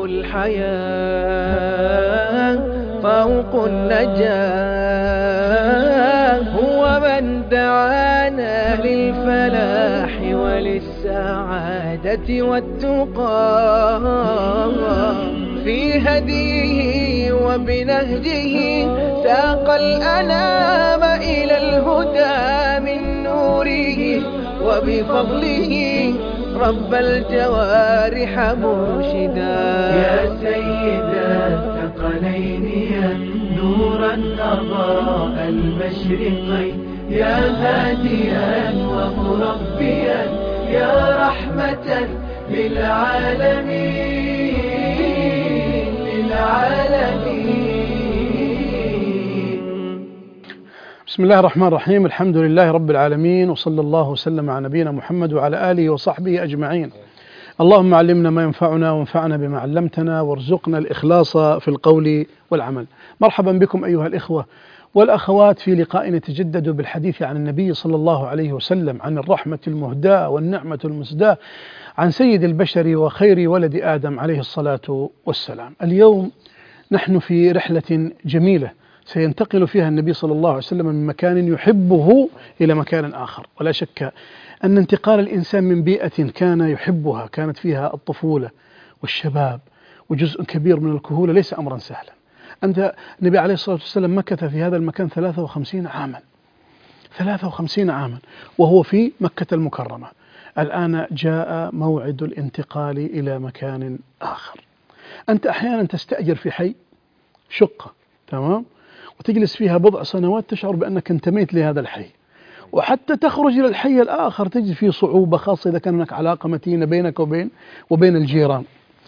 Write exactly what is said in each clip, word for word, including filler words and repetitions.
الحياة طوق النجاة، هو من دعانا للفلاح وللسعادة والتقى. في هديه وبنهجه ساق الأنام إلى الهدى من نوره، وبفضله رب الجوارح مرشدا. يا سيد الثقلين يا نورا أضاء المشرقين، يا هاديا ومربيا يا رحمة للعالمين للعالمين. بسم الله الرحمن الرحيم. الحمد لله رب العالمين، وصلى الله وسلم على نبينا محمد وعلى آله وصحبه أجمعين. اللهم علمنا ما ينفعنا وانفعنا بما علمتنا، وارزقنا الإخلاص في القول والعمل. مرحبا بكم أيها الإخوة والأخوات في لقاء نتجدد بالحديث عن النبي صلى الله عليه وسلم، عن الرحمة المهداة والنعمة المسداة، عن سيد البشر وخير ولد آدم عليه الصلاة والسلام. اليوم نحن في رحلة جميلة سينتقل فيها النبي صلى الله عليه وسلم من مكان يحبه إلى مكان آخر. ولا شك أن انتقال الإنسان من بيئة كان يحبها، كانت فيها الطفولة والشباب وجزء كبير من الكهولة، ليس أمرا سهلا. أنت النبي عليه الصلاة والسلام مكث في هذا المكان ثلاثة وخمسين عاما، ثلاثة وخمسين عاما وهو في مكة المكرمة. الآن جاء موعد الانتقال إلى مكان آخر. أنت أحيانا تستأجر في حي شقة، تمام، وتجلس فيها بضع سنوات تشعر بأنك انتميت لهذا الحي، وحتى تخرج إلى الحي الآخر تجد فيه صعوبة، خاصة إذا كان هناك علاقة متينة بينك وبين وبين الجيران.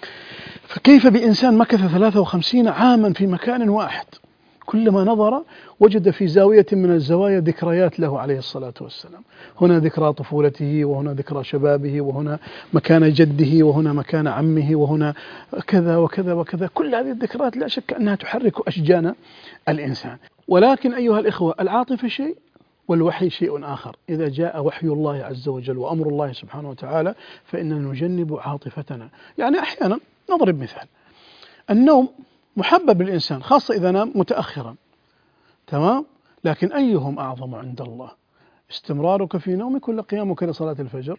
فكيف بإنسان مكث ثلاثة وخمسين عاما في مكان واحد، كلما نظر وجد في زاوية من الزوايا ذكريات له عليه الصلاة والسلام. هنا ذكرى طفولته، وهنا ذكرى شبابه، وهنا مكان جده، وهنا مكان عمه، وهنا كذا وكذا وكذا. كل هذه الذكريات لا شك أنها تحرك أشجان الإنسان. ولكن أيها الإخوة، العاطفة شيء والوحي شيء آخر. إذا جاء وحي الله عز وجل وأمر الله سبحانه وتعالى فإننا نجنب عاطفتنا. يعني أحيانا نضرب مثال، النوم محبب للإنسان خاصة إذا نام متأخرا، تمام، لكن أيهم أعظم عند الله؟ استمرارك في نومك ولا قيامك لصلاة الفجر؟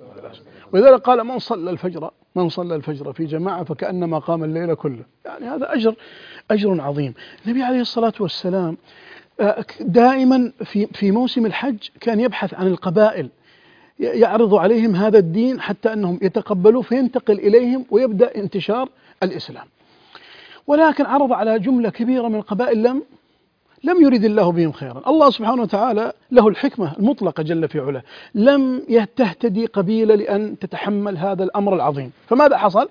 ولذلك قال من صلى الفجر من صلى الفجر في جماعة فكأنما قام الليل كله. يعني هذا أجر أجر عظيم. النبي عليه الصلاة والسلام دائما في في موسم الحج كان يبحث عن القبائل، يعرض عليهم هذا الدين حتى أنهم يتقبلوه فينتقل إليهم ويبدأ انتشار الإسلام. ولكن عرض على جملة كبيرة من القبائل لم لم يرد الله بهم خيرا. الله سبحانه وتعالى له الحكمة المطلقة جل في علاه، لم تهتدي قبيلة لأن تتحمل هذا الأمر العظيم. فماذا حصل؟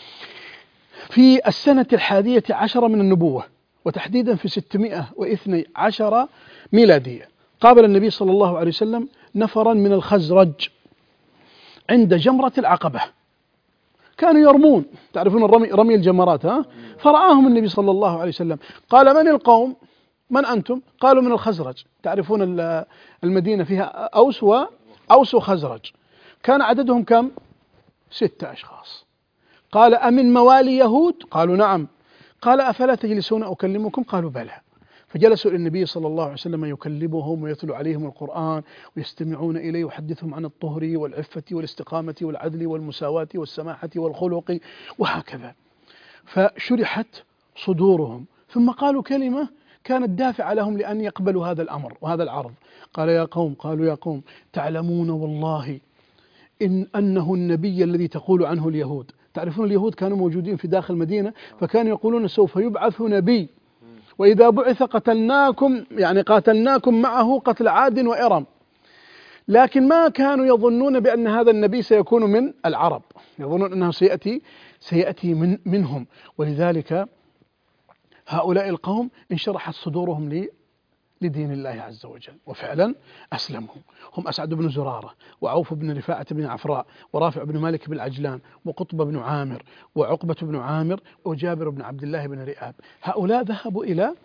في السنة الحادية عشرة من النبوة، وتحديدا في ستمائة واثني عشر ميلادية، قابل النبي صلى الله عليه وسلم نفرا من الخزرج عند جمرة العقبة، كانوا يرمون، تعرفون الرمي، رمي الجمرات، ها؟ فرآهم النبي صلى الله عليه وسلم، قال من القوم؟ من أنتم؟ قالوا من الخزرج. تعرفون المدينة فيها أوس وأوس وخزرج، كان عددهم كم؟ ستة أشخاص. قال أمن موالي يهود؟ قالوا نعم. قال أفلا تجلسون أكلمكم؟ قالوا بلى. فجلسوا للنبي صلى الله عليه وسلم يكلمهم ويتلو عليهم القرآن ويستمعون إليه ويحدثهم عن الطهر والعفة والاستقامة والعدل والمساواة والسماحة والخلق وهكذا. فشرحت صدورهم، ثم قالوا كلمة كانت دافعة لهم لأن يقبلوا هذا الأمر وهذا العرض. قال يا قوم قالوا يا قوم تعلمون والله إن أنه النبي الذي تقول عنه اليهود. تعرفون اليهود كانوا موجودين في داخل المدينة، فكانوا يقولون سوف يبعث نبي، وإذا بعث قتلناكم، يعني قاتلناكم معه قتل عاد وإرم. لكن ما كانوا يظنون بأن هذا النبي سيكون من العرب، يظنون أنه سيأتي سيأتي من منهم. ولذلك هؤلاء القوم انشرحت صدورهم لي لدين الله عز وجل، وفعلا أسلموا. هم أسعد بن زرارة، وعوف بن رفاعة بن عفراء، ورافع بن مالك بن عجلان، وقطب بن عامر، وعقبة بن عامر، وجابر بن عبد الله بن رئاب. هؤلاء ذهبوا إلى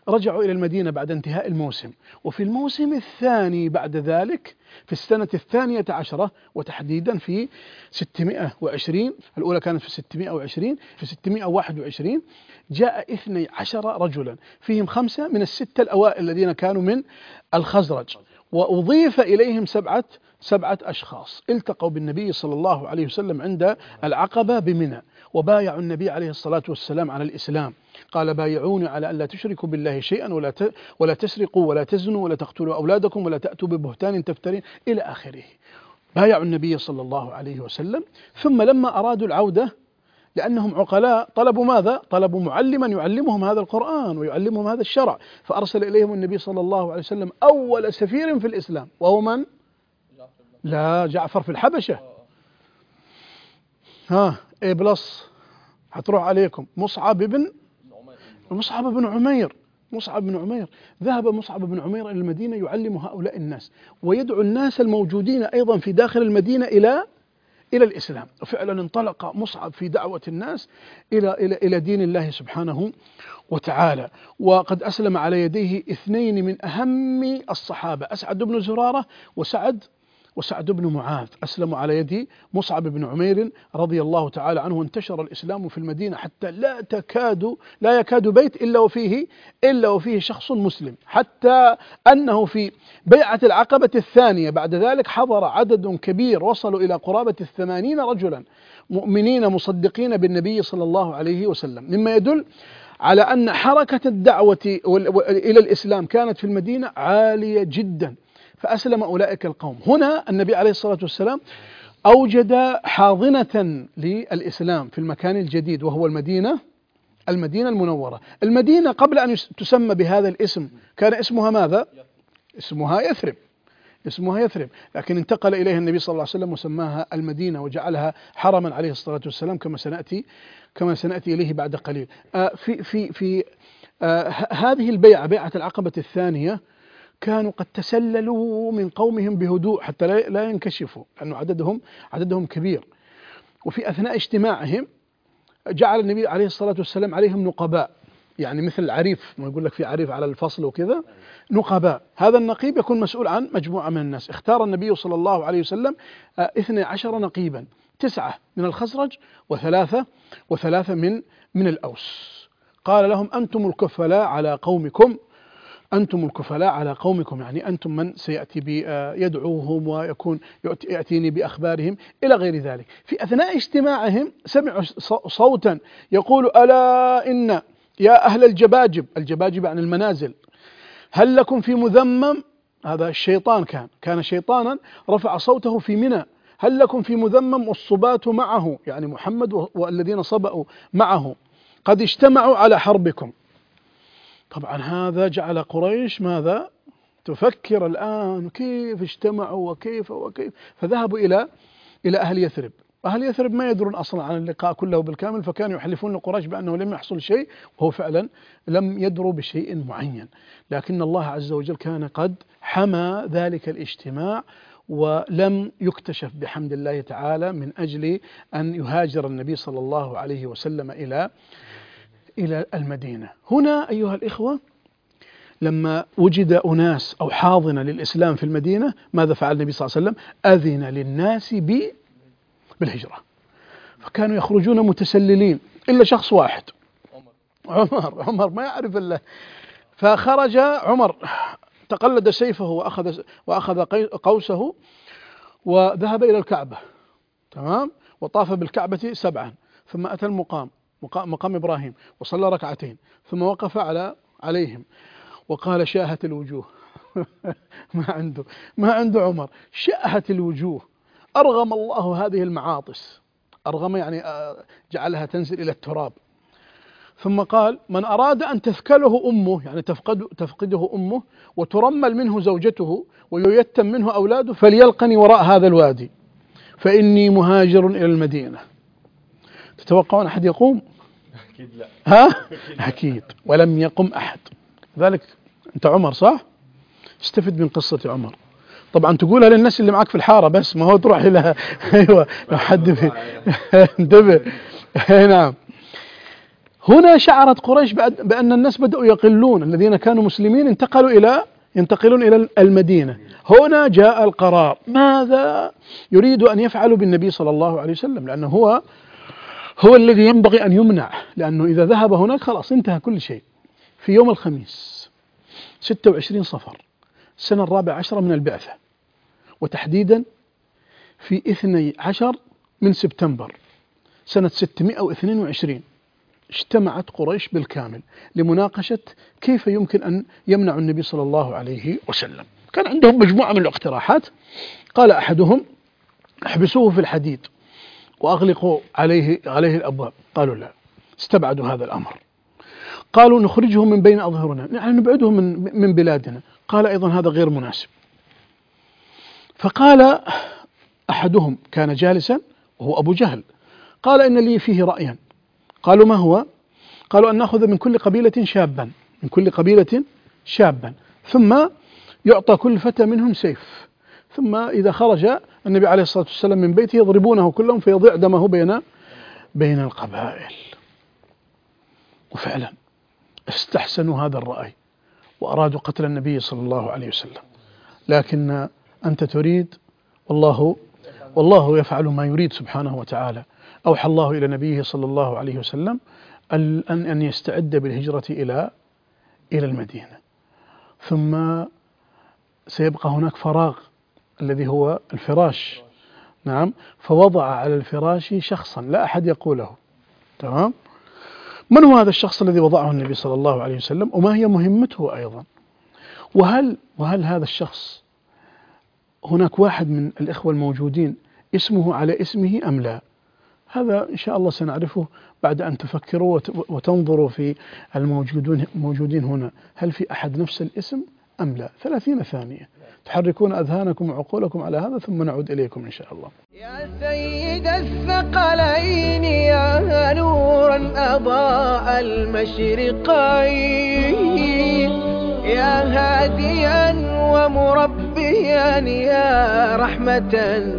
رجعوا إلى المدينة بعد انتهاء الموسم. وفي الموسم الثاني بعد ذلك في السنة الثانية عشرة، وتحديدا في ستمائة وعشرين، الأولى كانت في ستمائة وعشرين، في ستمائة وواحد وعشرين جاء اثني عشر رجلا، فيهم خمسة من الستة الأوائل الذين كانوا من الخزرج، وأضيف إليهم سبعة سبعة أشخاص التقوا بالنبي صلى الله عليه وسلم عند العقبة بمنى، وبايعوا النبي عليه الصلاة والسلام على الإسلام. قال: بايعوني على أن لا تشركوا بالله شيئا ولا ولا تسرقوا ولا تزنوا ولا تقتلوا أولادكم ولا تأتوا ببهتان تفترين إلى آخره. بايعوا النبي صلى الله عليه وسلم. ثم لما أرادوا العودة لأنهم عقلاء طلبوا ماذا؟ طلبوا معلما يعلمهم هذا القرآن ويعلمهم هذا الشرع، فأرسل إليهم النبي صلى الله عليه وسلم أول سفير في الإسلام، وهو من؟ لا، جعفر في الحبشة. ها إيه بلس هتروح عليكم مصعب بن مصعب بن عمير مصعب بن عمير ذهب مصعب بن عمير إلى المدينة يعلم هؤلاء الناس ويدعو الناس الموجودين أيضا في داخل المدينة إلى إلى الإسلام. وفعلا انطلق مصعب في دعوة الناس إلى إلى إلى دين الله سبحانه وتعالى، وقد أسلم على يديه اثنين من أهم الصحابة، أسعد بن زرارة وسعد وسعد بن معاذ، أسلموا على يد مصعب بن عمير رضي الله تعالى عنه. وانتشر الإسلام في المدينة حتى لا تكاد لا يكاد بيت إلا وفيه إلا وفيه شخص مسلم، حتى أنه في بيعة العقبة الثانية بعد ذلك حضر عدد كبير وصلوا إلى قرابة الثمانين رجلا مؤمنين مصدقين بالنبي صلى الله عليه وسلم، مما يدل على أن حركة الدعوة إلى الإسلام كانت في المدينة عالية جدا. فأسلم أولئك القوم. هنا النبي عليه الصلاة والسلام أوجد حاضنة للإسلام في المكان الجديد، وهو المدينة المدينة المنورة. المدينة قبل أن تسمى بهذا الاسم كان اسمها ماذا؟ اسمها يثرب اسمها يثرب لكن انتقل إليها النبي صلى الله عليه وسلم وسماها المدينة وجعلها حرما عليه الصلاة والسلام، كما سنأتي كما سنأتي إليه بعد قليل. آه في في في آه هذه البيعة، بيعة العقبة الثانية، كانوا قد تسللوا من قومهم بهدوء حتى لا ينكشفوا، لأنه عددهم عددهم كبير. وفي أثناء اجتماعهم جعل النبي عليه الصلاة والسلام عليهم نقباء، يعني مثل العريف، ما يقول لك في عريف على الفصل وكذا، نقباء. هذا النقيب يكون مسؤول عن مجموعة من الناس. اختار النبي صلى الله عليه وسلم اثني عشر نقيبا، تسعة من الخزرج وثلاثة وثلاثة من من الأوس. قال لهم: أنتم الكفلاء على قومكم أنتم الكفلاء على قومكم، يعني أنتم من سيأتي يدعوهم ويكون يأتيني بأخبارهم إلى غير ذلك. في أثناء اجتماعهم سمعوا صوتا يقول: ألا إن يا أهل الجباجب، الجباجب عن المنازل، هل لكم في مذمم؟ هذا الشيطان كان كان شيطانا رفع صوته في منى: هل لكم في مذمم والصباة معه، يعني محمد والذين صبأوا معه، قد اجتمعوا على حربكم. طبعا هذا جعل قريش ماذا؟ تفكر الآن كيف اجتمعوا وكيف وكيف، فذهبوا إلى إلى أهل يثرب. أهل يثرب ما يدرون أصلا عن اللقاء كله بالكامل، فكانوا يحلفون لقريش بأنه لم يحصل شيء، وهو فعلا لم يدروا بشيء معين، لكن الله عز وجل كان قد حمى ذلك الاجتماع ولم يكتشف بحمد الله تعالى، من أجل أن يهاجر النبي صلى الله عليه وسلم إلى إلى المدينة. هنا أيها الإخوة، لما وجد أناس أو حاضنة للإسلام في المدينة، ماذا فعل النبي صلى الله عليه وسلم؟ أذن للناس بالهجرة، فكانوا يخرجون متسللين إلا شخص واحد، عمر عمر ما يعرف الله، فخرج عمر تقلد سيفه وأخذ وأخذ قوسه وذهب إلى الكعبة، تمام، وطاف بالكعبة سبعا، ثم أتى المقام مقام إبراهيم وصلى ركعتين، ثم وقف على عليهم وقال: شاهت الوجوه. ما عنده ما عنده عمر، شاهت الوجوه، أرغم الله هذه المعاطس، أرغم يعني جعلها تنزل إلى التراب. ثم قال: من أراد أن تثكله أمه، يعني تفقد تفقده أمه وترمل منه زوجته وييتم منه أولاده، فليلقني وراء هذا الوادي فإني مهاجر إلى المدينة. تتوقعون أحد يقوم؟ أكيد لا. ها؟ أكيد، ولم يقم أحد. ذلك أنت عمر صح؟ استفد من قصة عمر. طبعا تقولها للناس اللي معك في الحارة بس، ما هو تروح إلى أيوة لو حد في انتبه. نعم. هنا شعرت قريش بأن الناس بدأوا يقلون، الذين كانوا مسلمين انتقلوا إلى ينتقلون إلى المدينة. هنا جاء القرار، ماذا يريد أن يفعلوا بالنبي صلى الله عليه وسلم، لأنه هو هو الذي ينبغي أن يمنع، لأنه إذا ذهب هناك خلاص انتهى كل شيء. في يوم الخميس ستة وعشرين صفر السنة الرابعة عشرة من البعثة، وتحديدا في اثني عشر من سبتمبر سنة ستمائة واثنين وعشرين، اجتمعت قريش بالكامل لمناقشة كيف يمكن أن يمنع النبي صلى الله عليه وسلم. كان عندهم مجموعة من الاقتراحات. قال أحدهم: احبسوه في الحديد وأغلقوا عليه عليه الأبواب. قالوا لا، استبعدوا هذا الأمر. قالوا: نخرجه من بين أظهرنا، يعني نبعده من من بلادنا. قال أيضا هذا غير مناسب. فقال أحدهم، كان جالسا وهو أبو جهل، قال: إن لي فيه رأيا. قالوا: ما هو؟ قالوا: أن نأخذ من كل قبيلة شابا، من كل قبيلة شابا، ثم يعطى كل فتى منهم سيف، ثم إذا خرج النبي عليه الصلاة والسلام من بيته يضربونه كلهم فيضيع دمه بين بين القبائل. وفعلا استحسنوا هذا الرأي وأرادوا قتل النبي صلى الله عليه وسلم، لكن أنت تريد، والله والله يفعل ما يريد سبحانه وتعالى. أوحى الله إلى نبيه صلى الله عليه وسلم أن أن يستعد بالهجرة إلى إلى المدينة، ثم سيبقى هناك فراغ الذي هو الفراش. نعم، فوضع على الفراش شخصا لا أحد يقوله. تمام؟ من هو هذا الشخص الذي وضعه النبي صلى الله عليه وسلم، وما هي مهمته أيضا؟ وهل وهل هذا الشخص هناك واحد من الإخوة الموجودين اسمه على اسمه أم لا؟ هذا إن شاء الله سنعرفه بعد أن تفكروا وتنظروا في الموجودين موجودين هنا، هل في أحد نفس الاسم أم لا؟ ثلاثين ثانية تحركون أذهانكم وعقولكم على هذا، ثم نعود إليكم إن شاء الله. يا سيد الثقلين، يا نورا أضاء المشرقين، يا هاديا ومربيا، يا رحمة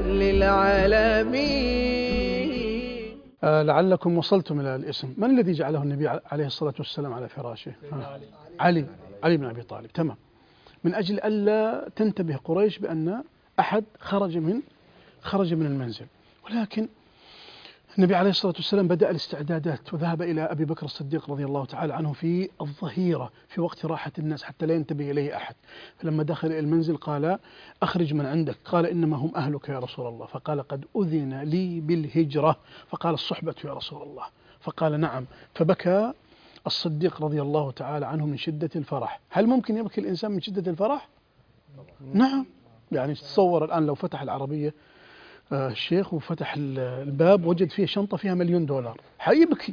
للعالمين. آه لعلكم وصلتم إلى الاسم. من الذي جعله النبي عليه الصلاة والسلام على فراشه؟ آه. علي علي بن أبي طالب. تمام، من أجل ألا تنتبه قريش بأن أحد خرج من خرج من المنزل. ولكن النبي عليه الصلاة والسلام بدأ الاستعدادات وذهب إلى أبي بكر الصديق رضي الله تعالى عنه في الظهيرة في وقت راحة الناس حتى لا ينتبه إليه أحد. فلما دخل إلى المنزل قال: أخرج من عندك. قال: إنما هم أهلك يا رسول الله. فقال: قد أذن لي بالهجرة. فقال: الصحبة يا رسول الله. فقال: نعم. فبكى الصديق رضي الله تعالى عنه من شدة الفرح. هل ممكن يبكي الإنسان من شدة الفرح؟ نعم. يعني تصور الآن لو فتح العربية آه الشيخ وفتح الباب وجد فيه شنطة فيها مليون دولار، حيبكي.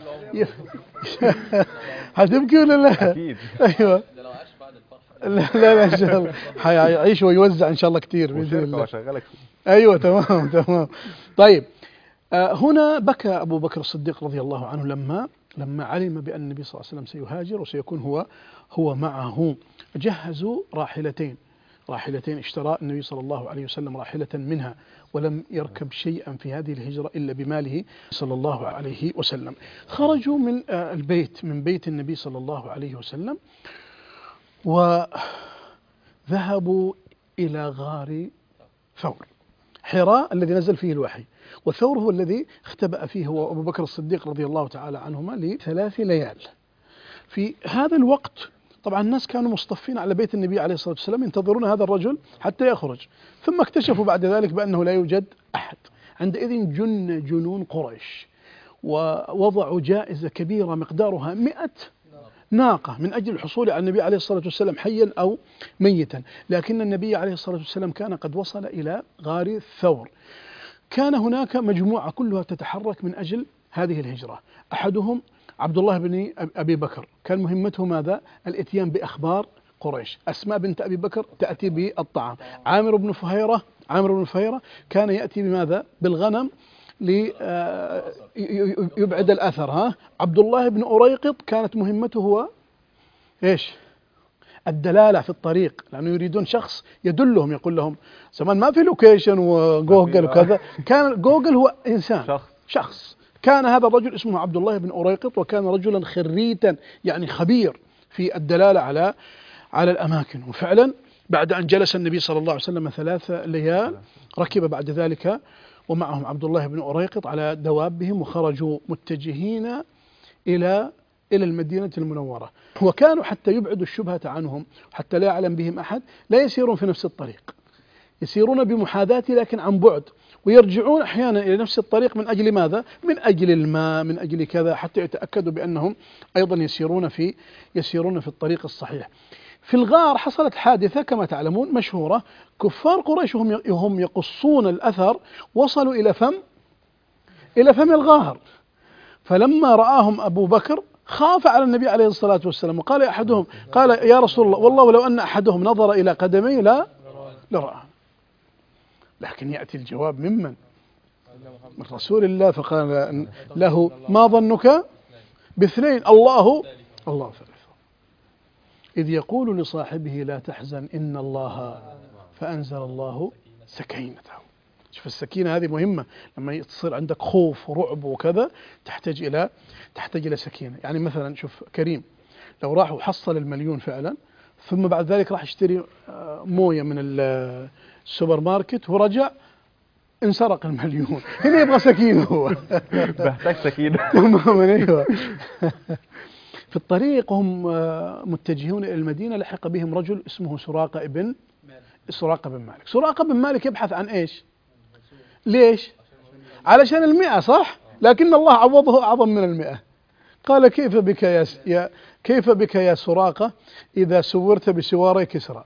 هتبكي ولا لا؟ أكيد. أيوة. لا لا إن شاء الله حيعيش ويوزع إن شاء الله كتير بإذن الله. أيوة تمام تمام. طيب آه هنا بكى أبو بكر الصديق رضي الله عنه لما لما علم بأن النبي صلى الله عليه وسلم سيهاجر وسيكون هو هو معه. جهزوا راحلتين راحلتين اشترى النبي صلى الله عليه وسلم راحلة منها، ولم يركب شيئا في هذه الهجرة إلا بماله صلى الله عليه وسلم. خرجوا من البيت من بيت النبي صلى الله عليه وسلم وذهبوا إلى غار ثور حراء الذي نزل فيه الوحي، وثور هو الذي اختبأ فيه هو أبو بكر الصديق رضي الله تعالى عنهما لثلاث ليال. في هذا الوقت طبعا الناس كانوا مصطفين على بيت النبي عليه الصلاة والسلام ينتظرون هذا الرجل حتى يخرج، ثم اكتشفوا بعد ذلك بأنه لا يوجد أحد. عندئذ جن جنون قريش ووضعوا جائزة كبيرة مقدارها مئة ناقة من أجل الحصول على النبي عليه الصلاة والسلام حيا أو ميتا. لكن النبي عليه الصلاة والسلام كان قد وصل إلى غار ثور. كان هناك مجموعة كلها تتحرك من أجل هذه الهجرة. أحدهم عبد الله بن أبي بكر، كان مهمته ماذا؟ الاتيان بأخبار قريش. أسماء بنت أبي بكر تأتي بالطعام. عامر بن فهيرة عامر بن فهيرة كان يأتي بماذا؟ بالغنم ليبعد الأثر. ها عبد الله بن أريقط كانت مهمته هو إيش؟ الدلالة في الطريق، لأنه يريدون شخص يدلهم، يقول لهم زمان ما في لوكيشن وجوجل وكذا، كان جوجل هو إنسان شخص, شخص. كان هذا الرجل اسمه عبد الله بن أريقط، وكان رجلا خريتا يعني خبير في الدلالة على على الأماكن. وفعلا بعد أن جلس النبي صلى الله عليه وسلم ثلاث ليال ركب بعد ذلك ومعهم عبد الله بن أريقط على دوابهم وخرجوا متجهين إلى إلى المدينة المنورة. وكانوا حتى يبعدوا الشبهة عنهم حتى لا يعلم بهم أحد لا يسيرون في نفس الطريق، يسيرون بمحاذاته لكن عن بعد، ويرجعون أحيانا إلى نفس الطريق من أجل ماذا؟ من أجل الماء، من أجل كذا، حتى يتأكدوا بأنهم أيضا يسيرون في يسيرون في الطريق الصحيح. في الغار حصلت حادثة كما تعلمون مشهورة، كفار قريش هم يقصون الأثر وصلوا إلى فم إلى فم الغار، فلما رآهم أبو بكر خاف على النبي عليه الصلاة والسلام، وقال أحدهم قال يا رسول الله والله لو أن أحدهم نظر إلى قدمي لا لرآه. لكن يأتي الجواب ممن؟ من رسول الله، فقال له ما ظنك باثنين الله الله ثالث إذ يقول لصاحبه لا تحزن إن الله فأنزل الله سكينته. شوف السكينة هذه مهمة، لما تصير عندك خوف ورعب وكذا تحتاج إلى تحتاج إلى سكينة. يعني مثلا شوف كريم لو راح وحصل المليون فعلا ثم بعد ذلك راح يشتري موية من السوبر ماركت ورجع انسرق المليون، هنا يبغى سكينة، هو بحتاج سكينة. أيوة. في الطريق هم متجهون إلى المدينة لحق بهم رجل اسمه سراقة ابن سراقة بن مالك. سراقة بن مالك يبحث عن إيش؟ ليش؟ علشان المئة، صح؟ لكن الله عوضه أعظم من المئة. قال كيف بك يا, يا كيف بك يا سراقة إذا سورت بسواري كسرى؟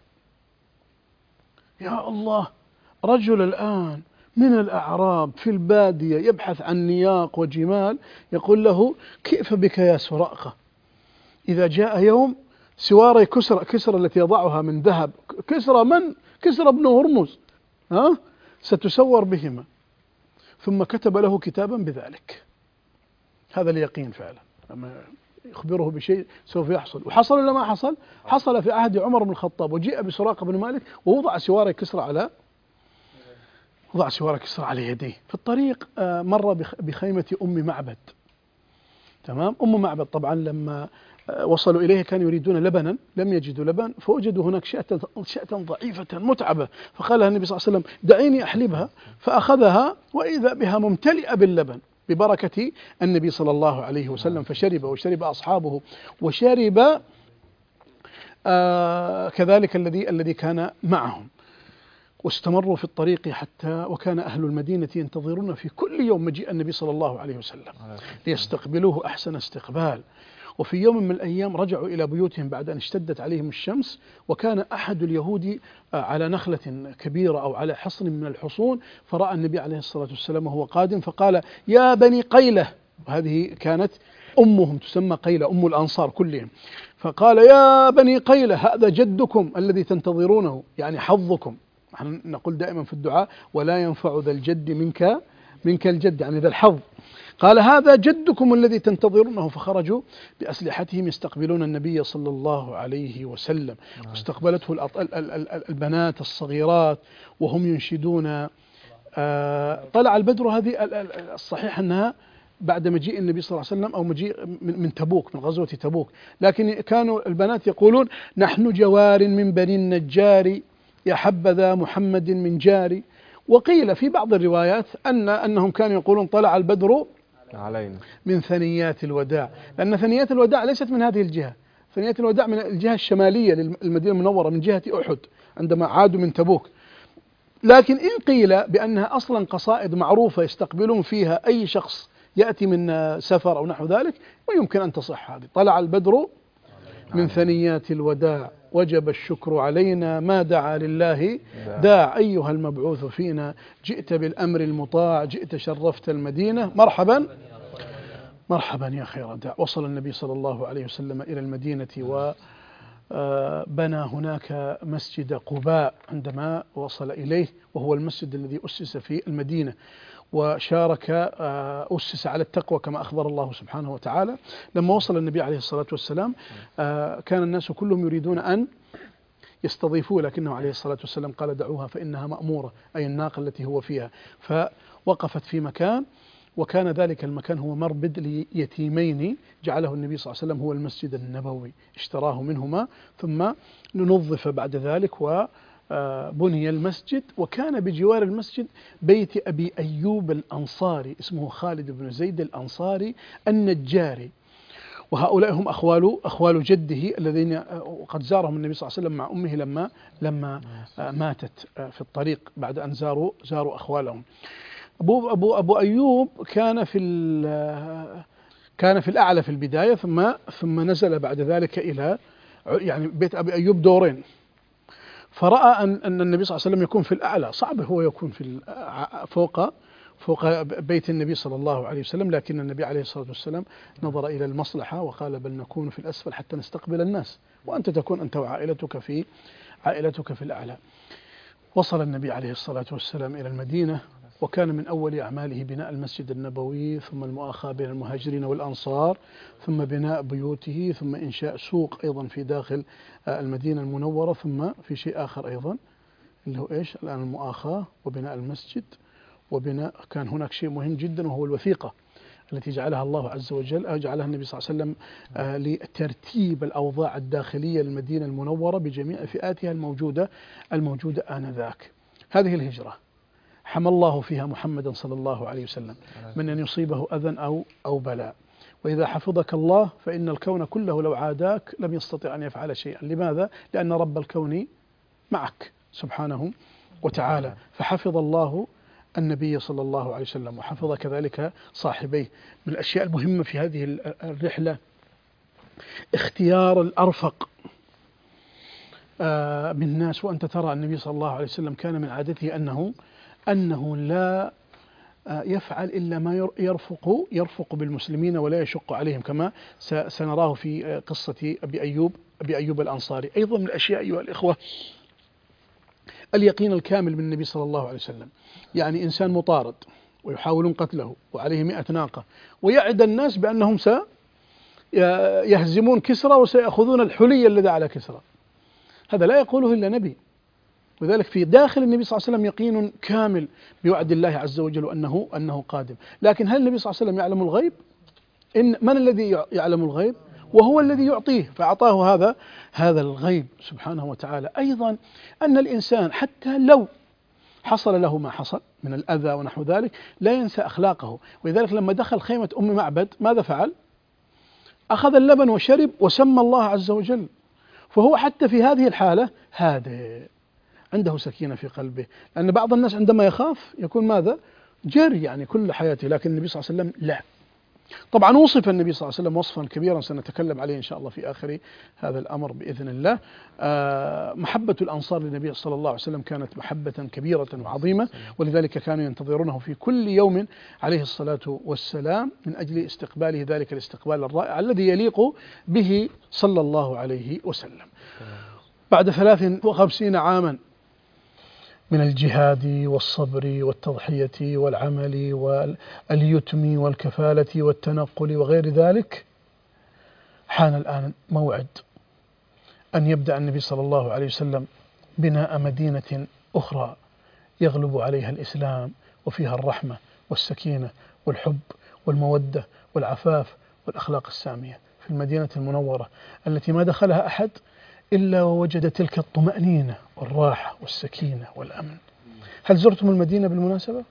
يا الله، رجل الآن من الأعراب في البادية يبحث عن نياق وجمال، يقول له كيف بك يا سراقة إذا جاء يوم سواري كسرى كسرى التي يضعها من ذهب، كسرى من؟ كسرى بن هرمز، ها؟ ستسور بهما. ثم كتب له كتابا بذلك. هذا اليقين فعلا، لما يخبره بشيء سوف يحصل. وحصل ولا ما حصل؟ حصل في عهد عمر بن الخطاب، وجيء بسراقة بن مالك ووضع سواري كسرى على وضع سواري كسرى على يديه. في الطريق مر بخيمة أم معبد، تمام؟ أم معبد طبعا لما وصلوا إليه كانوا يريدون لبنا، لم يجدوا لبن، فوجدوا هناك شاة شاة ضعيفة متعبة، فقال النبي صلى الله عليه وسلم دعيني أحلبها، فأخذها وإذا بها ممتلئة باللبن ببركة النبي صلى الله عليه وسلم، فشرب وشرب أصحابه وشرب آه كذلك الذي الذي كان معهم. واستمروا في الطريق حتى وكان أهل المدينة ينتظرون في كل يوم مجيء النبي صلى الله عليه وسلم ليستقبلوه أحسن استقبال. وفي يوم من الأيام رجعوا إلى بيوتهم بعد أن اشتدت عليهم الشمس، وكان أحد اليهود على نخلة كبيرة أو على حصن من الحصون، فرأى النبي عليه الصلاة والسلام وهو قادم فقال يا بني قيلة، وهذه كانت أمهم تسمى قيلة، أم الأنصار كلهم، فقال يا بني قيلة هذا جدكم الذي تنتظرونه، يعني حظكم. نحن نقول دائما في الدعاء ولا ينفع ذا الجد منك منك الجد، يعني ذا الحظ. قال هذا جدكم الذي تنتظرونه. فخرجوا بأسلحتهم يستقبلون النبي صلى الله عليه وسلم، واستقبلته البنات الصغيرات وهم ينشدون طلع البدر. هذه الصحيح أنها بعد مجيء النبي صلى الله عليه وسلم أو مجيء من تبوك، من غزوة تبوك، لكن كانوا البنات يقولون نحن جوار من بني النجار يا حبذا محمد من جاري. وقيل في بعض الروايات أن أنهم كانوا يقولون طلع البدر علينا من ثنيات الوداع، لأن ثنيات الوداع ليست من هذه الجهة، ثنيات الوداع من الجهة الشمالية للمدينة المنورة من جهة أحد عندما عادوا من تبوك. لكن إن قيل بأنها أصلا قصائد معروفة يستقبلون فيها أي شخص يأتي من سفر أو نحو ذلك، ويمكن أن تصح هذه. طلع البدر من ثنيات الوداع وجب الشكر علينا ما دعا لله داع، أيها المبعوث فينا جئت بالأمر المطاع، جئت شرفت المدينة، مرحبا مرحبا يا خير داع. وصل النبي صلى الله عليه وسلم إلى المدينة وبنى هناك مسجد قباء عندما وصل إليه، وهو المسجد الذي أسس في المدينة، وشارك أسس على التقوى كما أخبر الله سبحانه وتعالى. لما وصل النبي عليه الصلاة والسلام كان الناس كلهم يريدون أن يستضيفوه، لكنه عليه الصلاة والسلام قال دعوها فإنها مأمورة، أي الناقة التي هو فيها، فوقفت في مكان وكان ذلك المكان هو مربد ليتيمين جعله النبي صلى الله عليه وسلم هو المسجد النبوي، اشتراه منهما ثم ننظف بعد ذلك وبني المسجد. وكان بجوار المسجد بيت أبي أيوب الأنصاري اسمه خالد بن زيد الأنصاري النجاري، وهؤلاء هم أخوال أخوال جده الذين قد زارهم النبي صلى الله عليه وسلم مع أمه لما لما ماتت في الطريق بعد أن زاروا زاروا أخوالهم. أبو أبو أبو أيوب كان في كان في الأعلى في البداية، ثم ثم نزل بعد ذلك إلى يعني بيت أبي أيوب دورين، فرأى أن أن النبي صلى الله عليه وسلم يكون في الأعلى، صعب هو يكون في فوق فوق بيت النبي صلى الله عليه وسلم، لكن النبي عليه الصلاة والسلام نظر إلى المصلحة وقال بل نكون في الأسفل حتى نستقبل الناس، وأنت تكون أنت وعائلتك في عائلتك في الأعلى. وصل النبي عليه الصلاة والسلام إلى المدينة، وكان من أول أعماله بناء المسجد النبوي، ثم المؤاخاة بين المهاجرين والأنصار، ثم بناء بيوته، ثم إنشاء سوق أيضا في داخل المدينة المنورة، ثم في شيء آخر أيضا اللي هو إيش الآن المؤاخاة وبناء المسجد، وبناء كان هناك شيء مهم جدا وهو الوثيقة التي جعلها الله عز وجل أو جعلها النبي صلى الله عليه وسلم آه لترتيب الأوضاع الداخلية للمدينة المنورة بجميع فئاتها الموجودة الموجودة آنذاك. هذه الهجرة حمى الله فيها محمدا صلى الله عليه وسلم من أن يصيبه أذى أو أو بلاء. وإذا حفظك الله فإن الكون كله لو عاداك لم يستطع أن يفعل شيئا. لماذا؟ لأن رب الكون معك سبحانه وتعالى. فحفظ الله النبي صلى الله عليه وسلم وحفظ كذلك صاحبيه. من الأشياء المهمة في هذه الرحلة اختيار الأرفق من الناس. وأنت ترى النبي صلى الله عليه وسلم كان من عادته أنه أنه لا يفعل إلا ما يرفق يرفق بالمسلمين ولا يشق عليهم، كما سنراه في قصة أبي أيوب أبي أيوب الأنصاري. أيضا من الأشياء أيها الإخوة اليقين الكامل من النبي صلى الله عليه وسلم. يعني إنسان مطارد ويحاولون قتله وعليه مئة ناقة، ويعد الناس بأنهم سيهزمون كسرى وسيأخذون الحلي الذي على كسرى. هذا لا يقوله إلا نبي. وذلك في داخل النبي صلى الله عليه وسلم يقين كامل بوعد الله عز وجل أنه أنه قادم. لكن هل النبي صلى الله عليه وسلم يعلم الغيب؟ إن من الذي يعلم الغيب؟ وهو الذي يعطيه، فأعطاه هذا هذا الغيب سبحانه وتعالى. أيضا أن الإنسان حتى لو حصل له ما حصل من الأذى ونحو ذلك لا ينسى أخلاقه. ولذلك لما دخل خيمة أم معبد ماذا فعل؟ أخذ اللبن وشرب وسمى الله عز وجل. فهو حتى في هذه الحالة هادئ، عنده سكينة في قلبه. لأن بعض الناس عندما يخاف يكون ماذا؟ جري يعني كل حياته. لكن النبي صلى الله عليه وسلم لا. طبعا وصف النبي صلى الله عليه وسلم وصفا كبيرا سنتكلم عليه إن شاء الله في آخر هذا الأمر بإذن الله. آه محبة الأنصار للنبي صلى الله عليه وسلم كانت محبة كبيرة وعظيمة، ولذلك كانوا ينتظرونه في كل يوم عليه الصلاة والسلام من أجل استقباله ذلك الاستقبال الرائع الذي يليق به صلى الله عليه وسلم. بعد ثلاث وخمسين عاما من الجهاد والصبر والتضحية والعمل واليتم والكفالة والتنقل وغير ذلك، حان الآن موعد أن يبدأ النبي صلى الله عليه وسلم بناء مدينة أخرى يغلب عليها الإسلام وفيها الرحمة والسكينة والحب والمودة والعفاف والأخلاق السامية، في المدينة المنورة التي ما دخلها أحد إلا ووجد تلك الطمأنينة والراحة والسكينة والأمن. هل زرتم المدينة بالمناسبة؟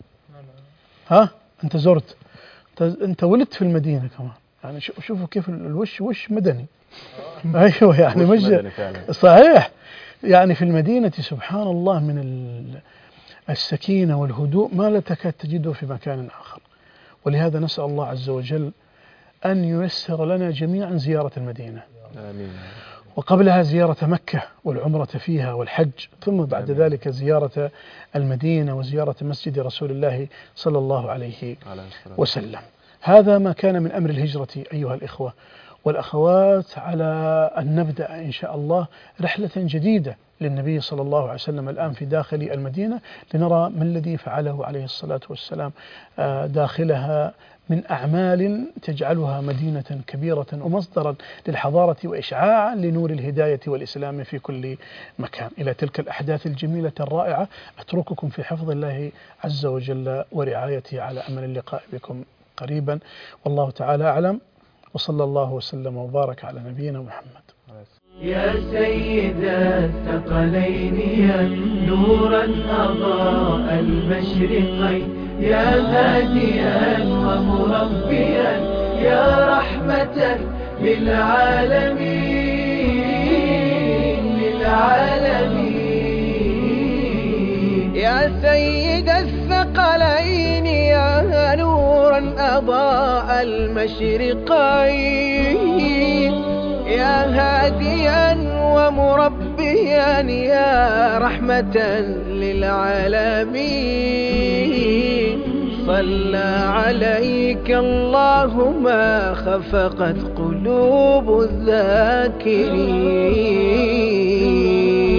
ها؟ أنت زرت، أنت ولدت في المدينة كمان، يعني شوفوا كيف الوش وش مدني. أيوة يعني مش صحيح. يعني في المدينة سبحان الله من السكينة والهدوء ما لا تكاد تجده في مكان آخر. ولهذا نسأل الله عز وجل أن ييسر لنا جميعا زيارة المدينة. آمين. وقبلها زيارة مكة والعمرة فيها والحج، ثم بعد آمين. ذلك زيارة المدينة وزيارة مسجد رسول الله صلى الله عليه وسلم. هذا ما كان من أمر الهجرة أيها الإخوة والأخوات، على أن نبدأ إن شاء الله رحلة جديدة للنبي صلى الله عليه وسلم الآن في داخل المدينة، لنرى ما الذي فعله عليه الصلاة والسلام داخلها من أعمال تجعلها مدينة كبيرة ومصدرا للحضارة وإشعاعا لنور الهداية والإسلام في كل مكان. إلى تلك الأحداث الجميلة الرائعة أترككم في حفظ الله عز وجل ورعايته، على أمل اللقاء بكم قريبا، والله تعالى أعلم، وصلى الله وسلم وبارك على نبينا محمد. يا سيد الثقلين يا نورا أضاء المشرقين، يا هاديا ومربيا، يا رحمة للعالمين للعالمين. يا سيد الثقلين يا نورا أضاء المشرقين، يا هاديا ومربيا، يا رحمة للعالمين. صلى عليك الله ما خفقت قلوب الذاكرين.